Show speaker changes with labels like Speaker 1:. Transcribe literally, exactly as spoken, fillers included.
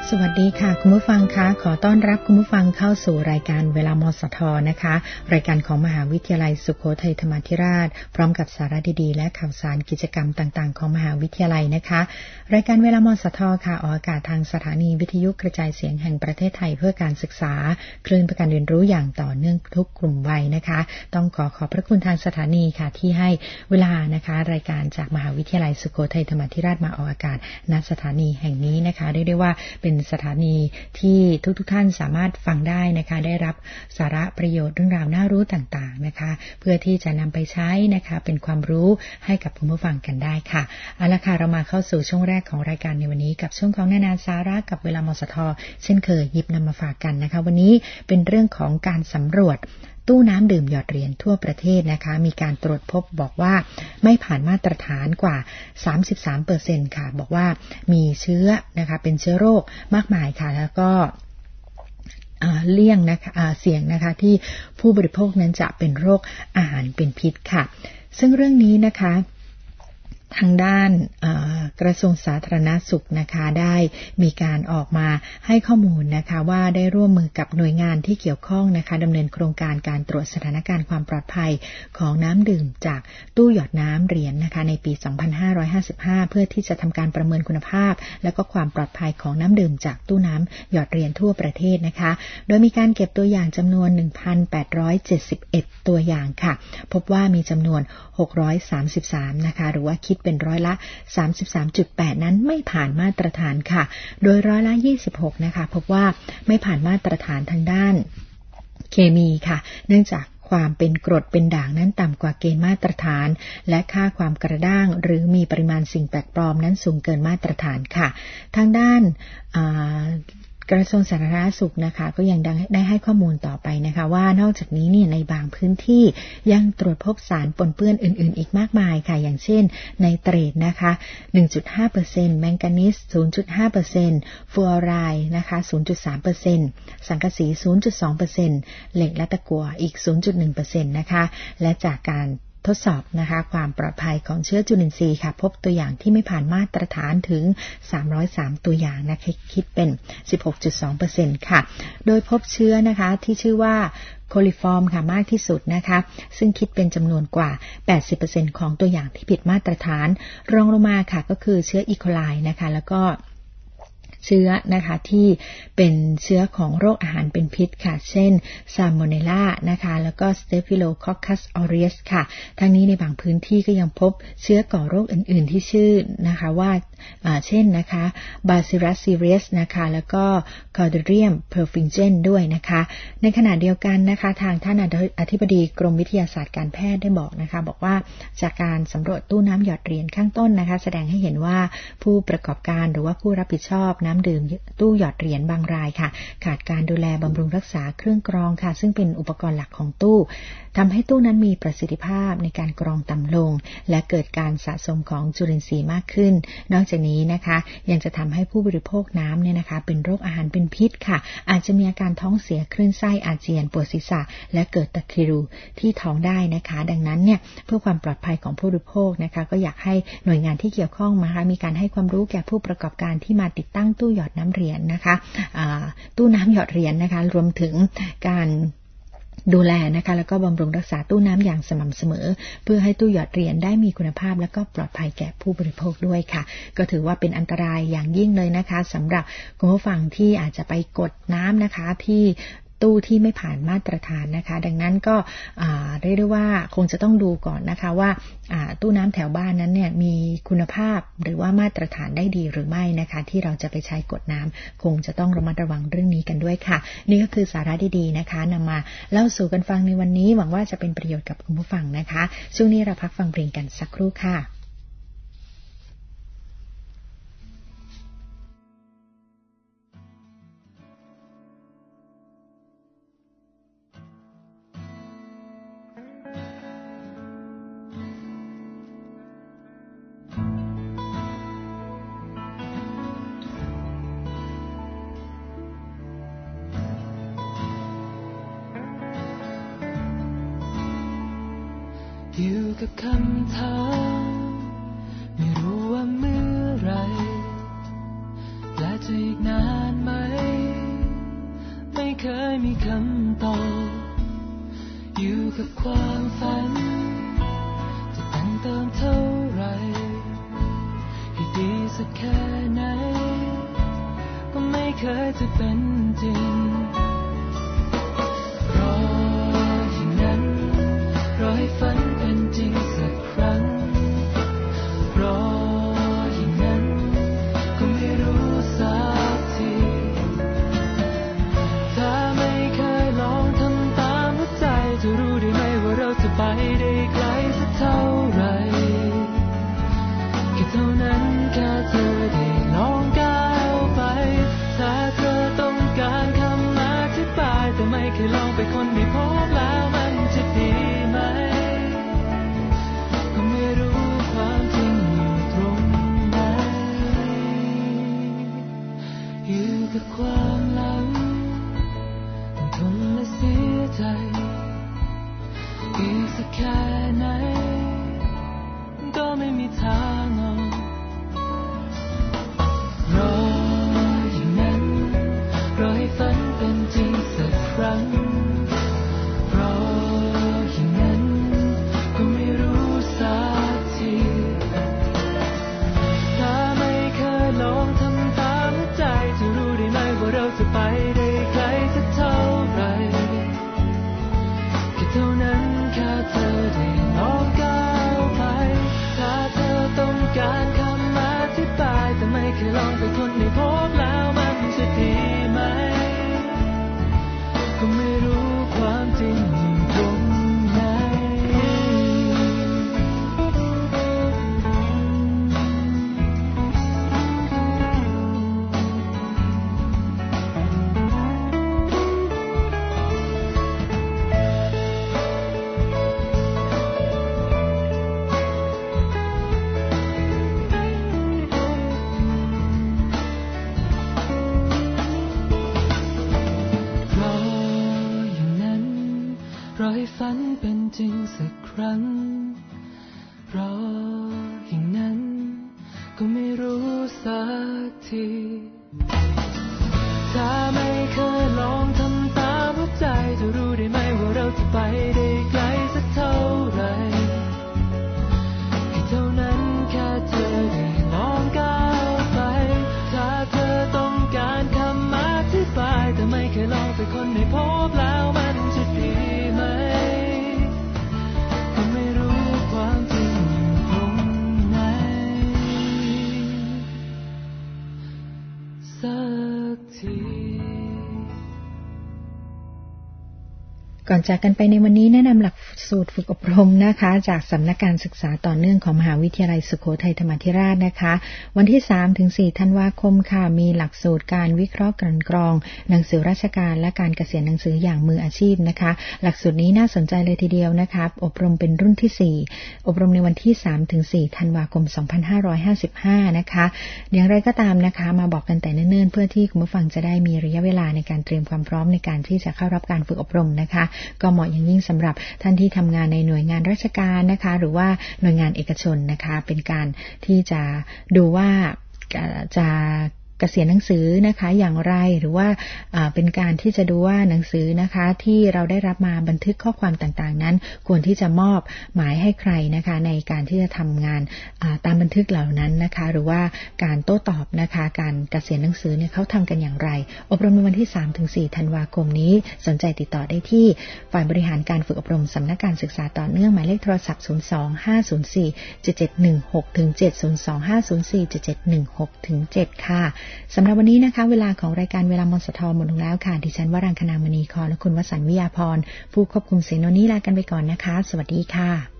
Speaker 1: สวัสดีค่ะคุณผู้ฟังคะขอต้อนรับคุณผู้ฟังเข้าสู่รายการเวลามสทนะคะรายการของมหาวิทยาลัยสุโขทัยธรรมาธิราชพร้อมกับสาระดีๆและข่าวสารกิจกรรมต่างๆของมหาวิทยาลัยนะคะรายการเวลามสทค่ะออกอากาศทางสถานีวิทยุกระจายเสียงแห่งประเทศไทยเพื่อการศึกษาคลื่นเพื่อการเรียนรู้อย่างต่อเนื่องทุกกลุ่มวัยนะคะต้องขอขอบพระคุณทางสถานีค่ะที่ให้เวลานะคะรายการจากมหาวิทยาลัยสุโขทัยธรรมาธิราชมาออกอากาศณสถานีแห่งนี้นะคะเรียกได้ว่าเป็นสถานีที่ทุกๆท่านสามารถฟังได้นะคะได้รับสาระประโยชน์เรื่องราวน่ารู้ต่างๆนะคะเพื่อที่จะนำไปใช้นะคะเป็นความรู้ให้กับคุณผู้ฟังกันได้ค่ะเอาละค่ะเรามาเข้าสู่ช่วงแรกของรายการในวันนี้กับช่วงของนานาสาระกับเวลามสทเช่นเคยหยิบนำมาฝากกันนะคะวันนี้เป็นเรื่องของการสำรวจตู้น้ำดื่มหยอดเหรียญทั่วประเทศนะคะมีการตรวจพบบอกว่าไม่ผ่านมาตรฐานกว่า สามสิบสามเปอร์เซ็นต์ ค่ะบอกว่ามีเชื้อนะคะเป็นเชื้อโรคมากมายค่ะแล้วก็เลี่ยงนะคะเสี่ยงนะคะที่ผู้บริโภคนั้นจะเป็นโรคอาหารเป็นพิษค่ะซึ่งเรื่องนี้นะคะทางด้านกระทรวงสาธารณสุขนะคะได้มีการออกมาให้ข้อมูลนะคะว่าได้ร่วมมือกับหน่วยงานที่เกี่ยวข้องนะคะดำเนินโครงการการตรวจสถานการณ์ความปลอดภัยของน้ำดื่มจากตู้หยอดน้ำเหรียญ นะคะในปี สองพันห้าร้อยห้าสิบห้า เพื่อที่จะทำการประเมินคุณภาพและก็ความปลอดภัยของน้ำดื่มจากตู้น้ำหยอดเหรียญทั่วประเทศนะคะโดยมีการเก็บตัวอย่างจำนวน หนึ่งพันแปดร้อยเจ็ดสิบเอ็ด ตัวอย่างค่ะพบว่ามีจำนวนหกร้อยสามสิบสามนะคะหรือว่าคิดเป็นร้อยละ สามสิบสามจุดแปด นั้นไม่ผ่านมาตรฐานค่ะโดยร้อยละยี่สิบหกนะคะพบว่าไม่ผ่านมาตรฐานทางด้านเคมีค่ะเนื่องจากความเป็นกรดเป็นด่างนั้นต่ำกว่าเกณฑ์มาตรฐานและค่าความกระด้างหรือมีปริมาณสิ่งแปลกปลอมนั้นสูงเกินมาตรฐานค่ะทางด้านกระทรวงสาธารณสุขนะคะก็ยังได้ให้ข้อมูลต่อไปนะคะว่านอกจากนี้เนี่ยในบางพื้นที่ยังตรวจพบสารปนเปื้อนอื่นๆอีกมากมายค่ะอย่างเช่นไนเตรตนะคะ หนึ่งจุดห้าเปอร์เซ็นต์ แมงกานีส ศูนย์จุดห้าเปอร์เซ็นต์ ฟลูออไรด์นะคะ ศูนย์จุดสามเปอร์เซ็นต์ สังกะสี ศูนย์จุดสองเปอร์เซ็นต์ เหล็กและตะกั่วอีก ศูนย์จุดหนึ่งเปอร์เซ็นต์ นะคะและจากการทดสอบนะคะความปลอดภัยของเชื้อจุลินทรีย์ค่ะพบตัวอย่างที่ไม่ผ่านมาตรฐานถึงสามร้อยสามตัวอย่างนะคะคิดเป็น สิบหกจุดสองเปอร์เซ็นต์ ค่ะโดยพบเชื้อนะคะที่ชื่อว่าโคลิฟอร์มค่ะมากที่สุดนะคะซึ่งคิดเป็นจำนวนกว่า แปดสิบเปอร์เซ็นต์ ของตัวอย่างที่ผิดมาตรฐานรองลงมาค่ะก็คือเชื้ออีโคไลนะคะแล้วก็เชื้อนะคะที่เป็นเชื้อของโรคอาหารเป็นพิษค่ะเช่นซาโมเนลลานะคะแล้วก็สเตฟิโลคอคัสออเรียสค่ะทั้งนี้ในบางพื้นที่ก็ยังพบเชื้อก่อโรคอื่นๆที่ชื่อนะคะว่าเช่นนะคะบาซิลัสซีเรียสนะคะแล้วก็คอร์ดิเรียมเพอร์ฟิงเจนด้วยนะคะในขณะเดียวกันนะคะทางท่านอธิบดีกรมวิทยาศาสตร์การแพทย์ได้บอกนะคะบอกว่าจากการสำรวจตู้น้ำหยอดเหรียญข้างต้นนะคะแสดงให้เห็นว่าผู้ประกอบการหรือว่าผู้รับผิดชอบน้ำดื่มตู้หยอดเหรียญบางรายค่ะขาดการดูแลบำรุงรักษาเครื่องกรองค่ะซึ่งเป็นอุปกรณ์หลักของตู้ทำให้ตู้นั้นมีประสิทธิภาพในการกรองต่ำลงและเกิดการสะสมของจุลินทรีย์มากขึ้นนอกจากนี้นะคะยังจะทำให้ผู้บริโภคน้ำเนี่ยนะคะเป็นโรคอาหารเป็นพิษค่ะอาจจะมีอาการท้องเสียคลื่นไส้อาเจียนปวดศีรษะและเกิดตะคริวที่ท้องได้นะคะดังนั้นเนี่ยเพื่อความปลอดภัยของผู้บริโภคนะคะก็อยากให้หน่วยงานที่เกี่ยวข้องนะคะมีการให้ความรู้แก่ผู้ประกอบการที่มาติดตั้งตู้หยอดน้ำเหรียญนะคะตู้น้ำหยอดเหรียญนะคะรวมถึงการดูแลนะคะแล้วก็บำรุงรักษาตู้น้ำอย่างสม่ำเสมอเพื่อให้ตู้หยอดเหรียญได้มีคุณภาพและก็ปลอดภัยแก่ผู้บริโภคด้วยค่ะก็ถือว่าเป็นอันตรายอย่างยิ่งเลยนะคะสำหรับคุณผู้ฟังที่อาจจะไปกดน้ำนะคะที่ตู้ที่ไม่ผ่านมาตรฐานนะคะดังนั้นก็เรียกได้ว่าคงจะต้องดูก่อนนะคะว่าตู้น้ำแถวบ้านนั้นเนี่ยมีคุณภาพหรือว่ามาตรฐานได้ดีหรือไม่นะคะที่เราจะไปใช้กดน้ำคงจะต้องระมัดระวังเรื่องนี้กันด้วยค่ะนี่ก็คือสาระดีๆนะคะนำมาเล่าสู่กันฟังในวันนี้หวังว่าจะเป็นประโยชน์กับคุณผู้ฟังนะคะช่วงนี้เราพักฟังเพลงกันสักครู่ค่ะ
Speaker 2: อยู่กับคำถามไม่รู้ว่าเมื่อไรและจะอีกนานไหมคำตอบอยู่กับความฝันจะแต่งเติมเท่าไรให้ดีสักแค่ไหนก็ไม่เคยจะเป็นจริงรออย่างนั้นรอให้ฝันเป็นจริงสักครั้งรออย่างนั้นก็ไม่รู้สักทีถ้าไม่เคยลองทำตามหัวใจจะรู้ได้ไหมว่าเราจะไปได้ไกลสักเท่าไรแค่เท่านั้นแค่เธอได้ลองก้าวไปถ้าเธอต้องการคำอธิบายแต่ไม่เคยลองไปคนไม่พบแล้วมันจะดีไหมก็ไม่รู้ความจริงอยู่ตรงไหนอยู่กับความหลังต้องทนและเสียใจอีกสักแค่ไหนก็ไม่มีทางออกรออย่างนั้นรอให้ฝันเป็นจริงสักครั้งรออย่างนั้นก็ไม่รู้สักทีถ้าไม่เคยลองทำตามหัวใจจะรู้ได้ไหมว่าเราจะไปได้ไกลสักเท่าไรแค่เท่านั้นแค่เธอได้ลองก้าวไปถ้าเธอต้องการคำอธิบายแต่ไม่เคยลองไปคนไม่พบแล้วมันจะดีไหมก็ไม่รู้ความจริงอยู่ตรงไหนรอให้ฝันเป็นจริงสักครั้งรออย่างนั้นก็ไม่รู้สักทีถ้าไม่เคยลองทำตามหัวใจจะรู้ได้ไหมว่าเราจะไปได้ไกลสักเท่าไรแค่เท่านั้นแค่เธอได้ลองก้าวไปถ้าเธอต้องการคำอธิบายแต่ไม่เคยลองไปคนไม่พบแล้วมันจะดีไหมก็ไม่รู้ความจริงอยู่ตรงไหนสักที
Speaker 1: ก่อนจากกันไปในวันนี้แนะนำหลักสูตรฝึกอบรมนะคะจากสำนักการศึกษาต่อเนื่องของมหาวิทยาลัยสุโขทัยธรรมาธิราชนะคะวันที่ สามถึงสี่ ธันวาคมค่ะมีหลักสูตรการวิเคราะห์กลั่นกรองหนังสือราชการและการเกษียณหนังสืออย่างมืออาชีพนะคะหลักสูตรนี้น่าสนใจเลยทีเดียวนะคะอบรมเป็นรุ่นที่สี่อบรมในวันที่ สามถึงสี่ ธันวาคม สองพันห้าร้อยห้าสิบห้านะคะอย่างไรก็ตามนะคะมาบอกกันแต่เนิ่นๆเพื่อที่คุณผู้ฟังจะได้มีระยะเวลาในการเตรียมความพร้อมในการที่จะเข้ารับการฝึกอบรมนะคะก็เหมาะอย่างยิ่งสำหรับท่านที่ทำงานในหน่วยงานราชการนะคะหรือว่าหน่วยงานเอกชนนะคะเป็นการที่จะดูว่าจะเกษียณหนังสือนะคะอย่างไรหรือว่าเป็นการที่จะดูว่าหนังสือนะคะที่เราได้รับมาบันทึกข้อความต่างๆนั้นควรที่จะมอบหมายให้ใครนะคะในการที่จะทำงานตามบันทึกเหล่านั้นนะคะหรือว่าการโต้ตอบนะคะการเกษียณหนังสือเนี่ยเขาทำกันอย่างไรอบรมในวันที่ สามถึงสี่ ธันวาคมนี้สนใจติดต่อได้ที่ฝ่ายบริหารการฝึกอบรมสำนักการศึกษาต่อเนื่องหมายเลขโทรศัพท์ศูนย์ สอง ห้า ศูนย์ สี่ เจ็ด เจ็ด หนึ่ง หก เจ็ด ศูนย์ สอง ห้า ศูนย์ สี่ เจ็ด เจ็ด หนึ่ง หก เจ็ด ค่ะสำหรับวันนี้นะคะเวลาของรายการเวลามสทหมดลงแล้วค่ะดิฉันวรังคณามณีคอและคุณวสันต์วิยาพรผู้ควบคุมเสียงโนนี้ลากันไปก่อนนะคะสวัสดีค่ะ